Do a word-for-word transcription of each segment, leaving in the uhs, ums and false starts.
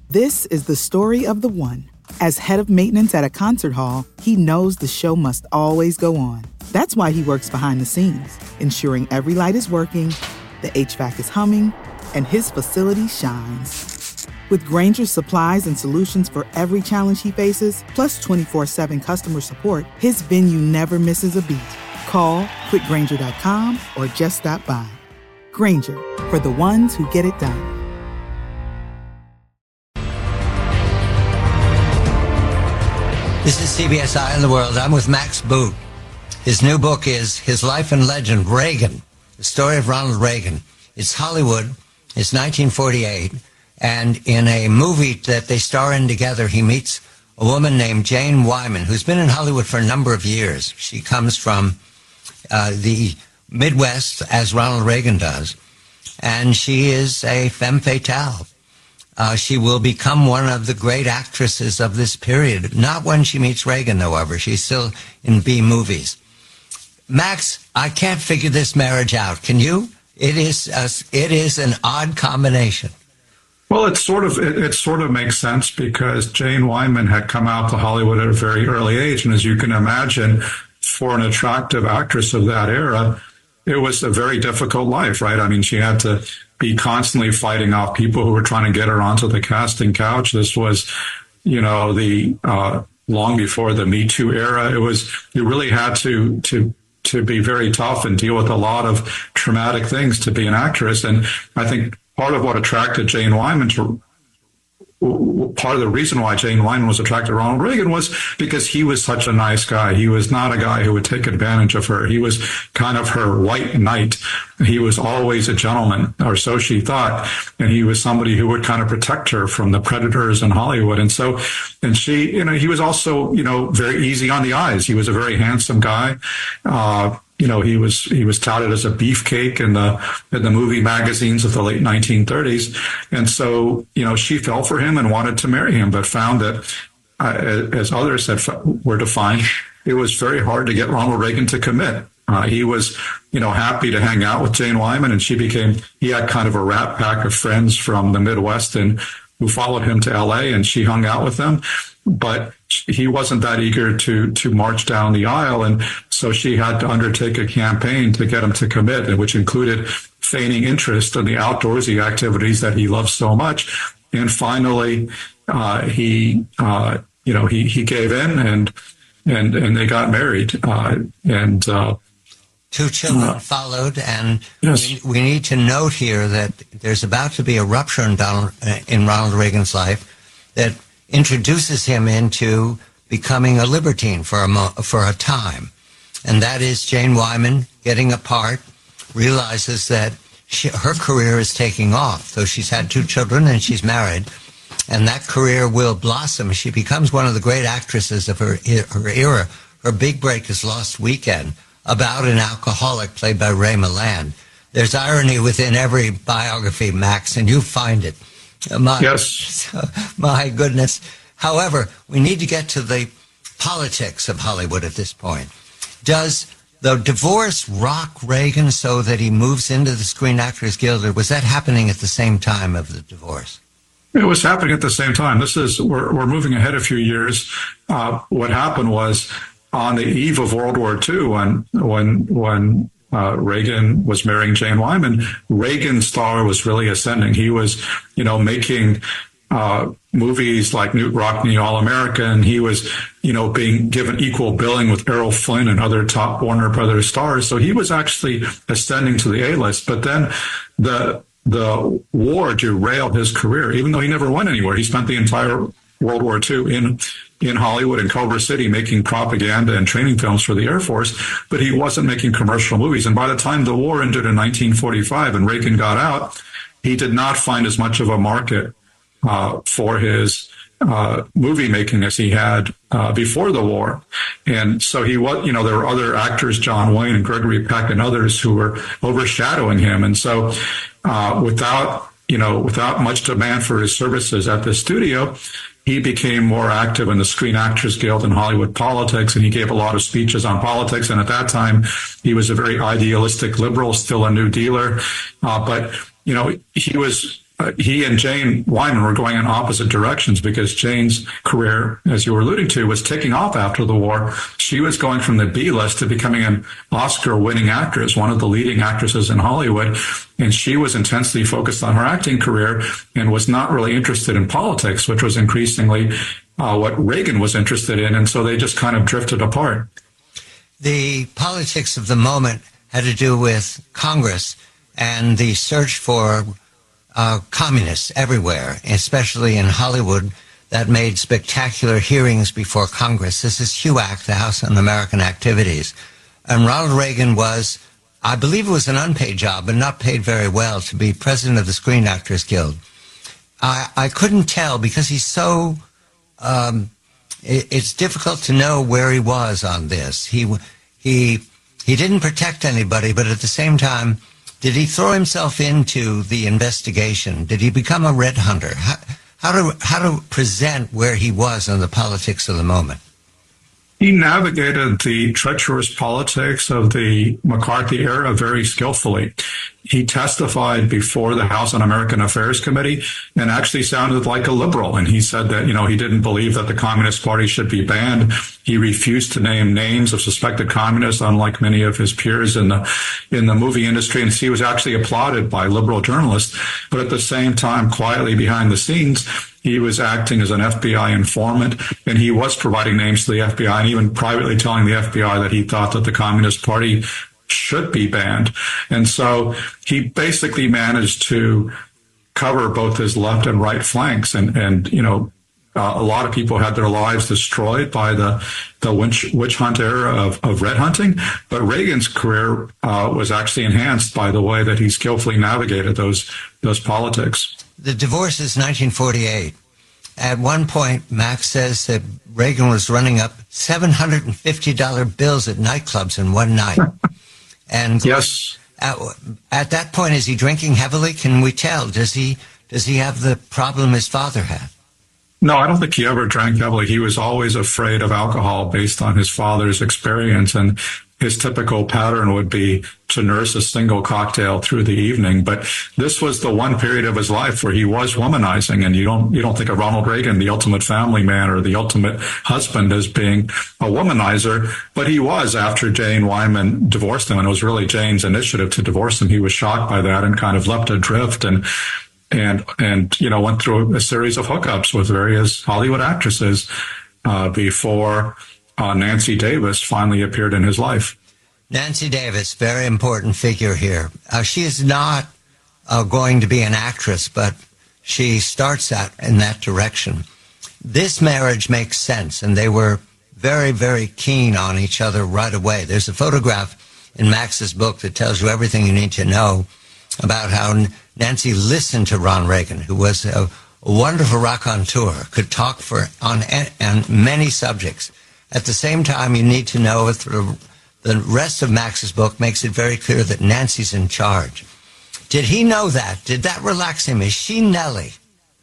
This is the story of the one. As head of maintenance at a concert hall, he knows the show must always go on. That's why he works behind the scenes, ensuring every light is working, the H V A C is humming, and his facility shines. With Grainger's supplies and solutions for every challenge he faces, plus twenty-four seven customer support, his venue never misses a beat. Call quick grainger dot com or just stop by. Grainger, for the ones who get it done. This is C B S Eye on the World. I'm with Max Boot. His new book is His Life and Legend, Reagan, the story of Ronald Reagan. It's Hollywood. It's nineteen forty-eight. And in a movie that they star in together, he meets a woman named Jane Wyman, who's been in Hollywood for a number of years. She comes from uh, the Midwest, as Ronald Reagan does. And she is a femme fatale. Uh, she will become one of the great actresses of this period. Not when she meets Reagan, however. She's still in B movies. Max, I can't figure this marriage out. Can you? It is a, it is an odd combination. Well, it's sort of it, it sort of makes sense because Jane Wyman had come out to Hollywood at a very early age, and as you can imagine, for an attractive actress of that era, it was a very difficult life, right? I mean, she had to be constantly fighting off people who were trying to get her onto the casting couch. This was, you know, the uh, long before the Me Too era. It was, you really had to to to be very tough and deal with a lot of traumatic things to be an actress. And I think part of what attracted Jane Wyman to part of the reason why Jane Wyman was attracted to Ronald Reagan was because he was such a nice guy. He was not a guy who would take advantage of her. He was kind of her white knight. He was always a gentleman, or so she thought. And he was somebody who would kind of protect her from the predators in Hollywood. And so, and she, you know, he was also, you know, very easy on the eyes. He was a very handsome guy. Uh, You know, he was he was touted as a beefcake in the in the movie magazines of the late nineteen thirties, and so you know she fell for him and wanted to marry him, but found that, uh, as others had were to find, it was very hard to get Ronald Reagan to commit. Uh, he was, you know, happy to hang out with Jane Wyman, and she became. He had kind of a rat pack of friends from the Midwest and who followed him to L A, and she hung out with them. But he wasn't that eager to to march down the aisle, and so she had to undertake a campaign to get him to commit, which included feigning interest in the outdoorsy activities that he loved so much. And finally, uh, he uh, you know he he gave in, and and and they got married. Uh, and uh, two children uh, followed, and yes. we, we need to note here that there's about to be a rupture in Donald in Ronald Reagan's life that introduces him into becoming a libertine for a mo- for a time. And that is Jane Wyman getting apart, realizes that she, her career is taking off. So she's had two children and she's married, and that career will blossom. She becomes one of the great actresses of her, her era. Her big break is Lost Weekend, about an alcoholic played by Ray Milland. There's irony within every biography, Max, and you find it. My, yes. My goodness. However, we need to get to the politics of Hollywood at this point. Does the divorce rock Reagan so that he moves into the Screen Actors Guild, or was that happening at the same time of the divorce? It was happening at the same time. This is we're we're moving ahead a few years. Uh, what happened was on the eve of World War Two, when when when Uh, Reagan was marrying Jane Wyman, Reagan's star was really ascending. He was, you know, making uh, movies like Knute Rockne, All-American. He was, you know, being given equal billing with Errol Flynn and other top Warner Brothers stars. So he was actually ascending to the A-list. But then the the war derailed his career, even though he never went anywhere. He spent the entire World War Two in in Hollywood, in Culver City, making propaganda and training films for the Air Force, but he wasn't making commercial movies. And by the time the war ended in nineteen forty-five and Reagan got out, he did not find as much of a market uh, for his uh, movie making as he had uh, before the war. And so he was, you know, there were other actors, John Wayne and Gregory Peck and others, who were overshadowing him. And so uh, without, you know, without much demand for his services at the studio, he became more active in the Screen Actors Guild and Hollywood politics, and he gave a lot of speeches on politics. And at that time, he was a very idealistic liberal, still a New Dealer. Uh, but, you know, he was uh, he and Jane Wyman were going in opposite directions, because Jane's career, as you were alluding to, was taking off after the war. She was going from the B list to becoming an Oscar-winning actress, one of the leading actresses in Hollywood. And she was intensely focused on her acting career and was not really interested in politics, which was increasingly uh, what Reagan was interested in. And so they just kind of drifted apart. The politics of the moment had to do with Congress and the search for uh, communists everywhere, especially in Hollywood, that made spectacular hearings before Congress. This is HUAC, the House Un-American Activities. And Ronald Reagan was, I believe it was an unpaid job, but not paid very well, to be president of the Screen Actors Guild. I, I couldn't tell because he's so, um, it, it's difficult to know where he was on this. He, he, he didn't protect anybody, but at the same time, did he throw himself into the investigation? Did he become a red hunter? How, how to, how to present where he was in the politics of the moment? He navigated the treacherous politics of the McCarthy era very skillfully. He testified before the House Un-American Affairs Committee and actually sounded like a liberal. And he said that, you know, he didn't believe that the Communist Party should be banned. He refused to name names of suspected communists, unlike many of his peers in the in the movie industry. And he was actually applauded by liberal journalists. But at the same time, quietly behind the scenes, he was acting as an F B I informant, and he was providing names to the F B I and even privately telling the F B I that he thought that the Communist Party should be banned. And so he basically managed to cover both his left and right flanks. And, and you know, uh, a lot of people had their lives destroyed by the, the witch, witch hunt era of, of red hunting. But Reagan's career uh, was actually enhanced by the way that he skillfully navigated those, those politics. The divorce is nineteen forty-eight. At one point, Max says that Reagan was running up seven hundred fifty dollar bills at nightclubs in one night. And yes, at, at that point, is he drinking heavily? Can we tell? Does he does he have the problem his father had? No, I don't think he ever drank heavily. He was always afraid of alcohol based on his father's experience, and his typical pattern would be to nurse a single cocktail through the evening. But this was the one period of his life where he was womanizing, and you don't you don't think of Ronald Reagan, the ultimate family man or the ultimate husband, as being a womanizer. But he was, after Jane Wyman divorced him, and it was really Jane's initiative to divorce him. He was shocked by that and kind of left adrift and and and you know went through a series of hookups with various Hollywood actresses uh, before uh, Nancy Davis finally appeared in his life. Nancy Davis, very important figure here. Uh, she is not uh, going to be an actress, but she starts out in that direction. This marriage makes sense, and they were very, very keen on each other right away. There's a photograph in Max's book that tells you everything you need to know about how Nancy listened to Ron Reagan, who was a, a wonderful raconteur, could talk for on, on many subjects. At the same time, you need to know through the rest of Max's book makes it very clear that Nancy's in charge. Did he know that? Did that relax him? Is she Nellie?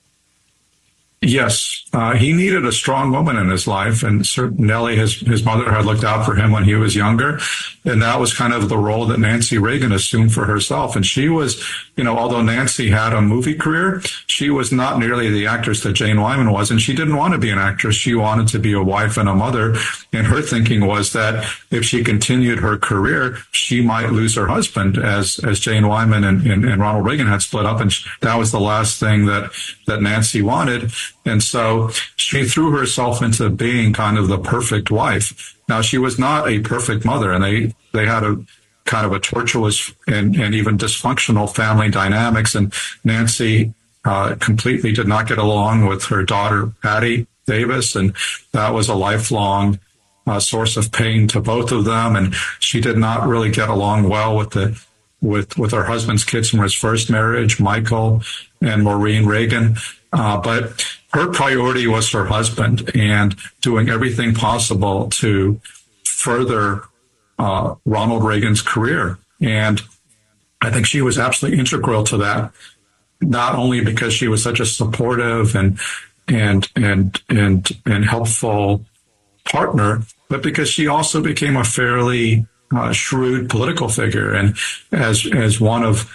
Yes, uh, he needed a strong woman in his life, and certain Nellie, his his mother, had looked out for him when he was younger, and that was kind of the role that Nancy Reagan assumed for herself. And she was, you know, although Nancy had a movie career, she was not nearly the actress that Jane Wyman was, and she didn't want to be an actress. She wanted to be a wife and a mother, and her thinking was that if she continued her career, she might lose her husband, as as Jane Wyman and, and, and Ronald Reagan had split up, and that was the last thing that that Nancy wanted. And so she threw herself into being kind of the perfect wife. Now, she was not a perfect mother, and they, they had a kind of a tortuous and, and even dysfunctional family dynamics. And Nancy uh, completely did not get along with her daughter, Patty Davis, and that was a lifelong uh, source of pain to both of them. And she did not really get along well with the with with her husband's kids from his first marriage, Michael and Maureen Reagan. Uh, but her priority was her husband and doing everything possible to further uh, Ronald Reagan's career. And I think she was absolutely integral to that, not only because she was such a supportive and and and and and helpful partner, but because she also became a fairly uh, shrewd political figure. And as as one of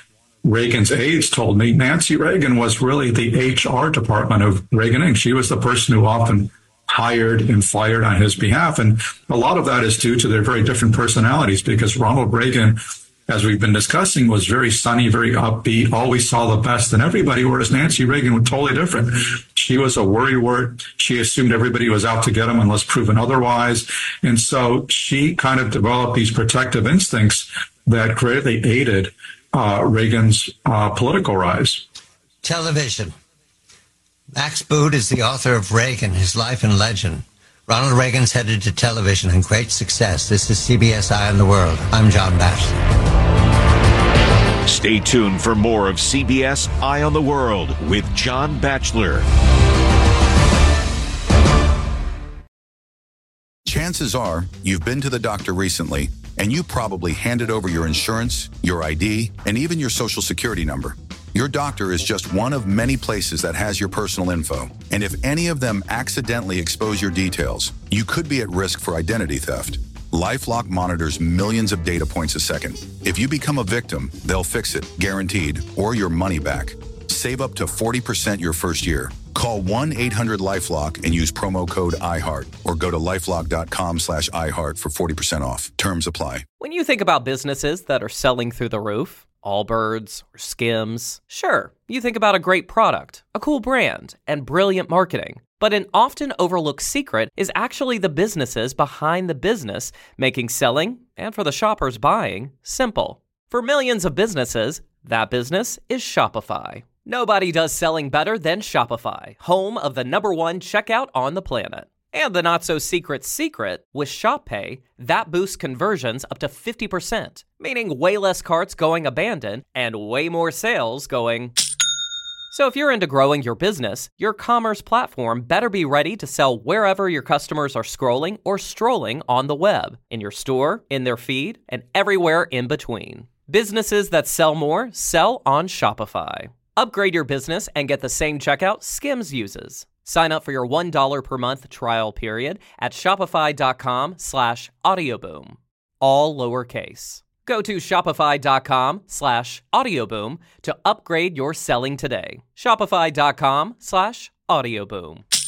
Reagan's aides told me Nancy Reagan was really the H R department of Reagan Incorporated. She was the person who often hired and fired on his behalf. And a lot of that is due to their very different personalities, because Ronald Reagan, as we've been discussing, was very sunny, very upbeat, always saw the best in everybody, whereas Nancy Reagan was totally different. She was a worrywart. She assumed everybody was out to get him unless proven otherwise. And so she kind of developed these protective instincts that greatly aided uh, Reagan's uh, political rise. Television. Max Boot is the author of Reagan, His Life and Legend. Ronald Reagan's headed to television and great success. This is C B S Eye on the World. I'm John Batchelor. Stay tuned for more of C B S Eye on the World with John Batchelor. Chances are you've been to the doctor recently, and you probably handed over your insurance, your I D, and even your social security number. Your doctor is just one of many places that has your personal info. And if any of them accidentally expose your details, you could be at risk for identity theft. LifeLock monitors millions of data points a second. If you become a victim, they'll fix it, guaranteed, or your money back. Save up to forty percent your first year. Call one eight hundred LifeLock and use promo code iHeart, or go to lifelock.com slash iHeart for forty percent off. Terms apply. When you think about businesses that are selling through the roof, Allbirds or Skims, sure, you think about a great product, a cool brand, and brilliant marketing. But an often overlooked secret is actually the businesses behind the business, making selling, and for the shoppers buying, simple. For millions of businesses, that business is Shopify. Nobody does selling better than Shopify, home of the number one checkout on the planet. And the not-so-secret secret, with Shop Pay, that boosts conversions up to fifty percent, meaning way less carts going abandoned and way more sales going. So if you're into growing your business, your commerce platform better be ready to sell wherever your customers are scrolling or strolling on the web, in your store, in their feed, and everywhere in between. Businesses that sell more sell on Shopify. Upgrade your business and get the same checkout Skims uses. Sign up for your one dollar per month trial period at shopify.com slash audioboom. All lowercase. Go to shopify.com slash audioboom to upgrade your selling today. Shopify.com slash audioboom.